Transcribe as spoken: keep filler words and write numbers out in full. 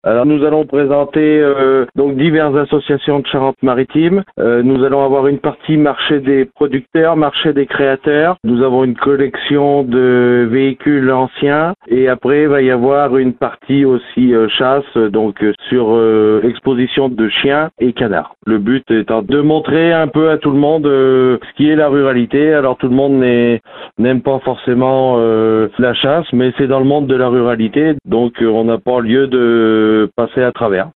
Alors nous allons présenter euh, donc diverses associations de Charente-Maritime. Euh, nous allons avoir une partie marché des producteurs, marché des créateurs. Nous avons une collection de véhicules anciens et après il va y avoir une partie aussi euh, chasse, donc euh, sur euh, exposition de chiens et canards. Le but étant de montrer un peu à tout le monde euh, ce qui est la ruralité. Alors tout le monde n'est, n'aime pas forcément euh, la chasse, mais c'est dans le monde de la ruralité, donc euh, on n'a pas lieu de passer à travers.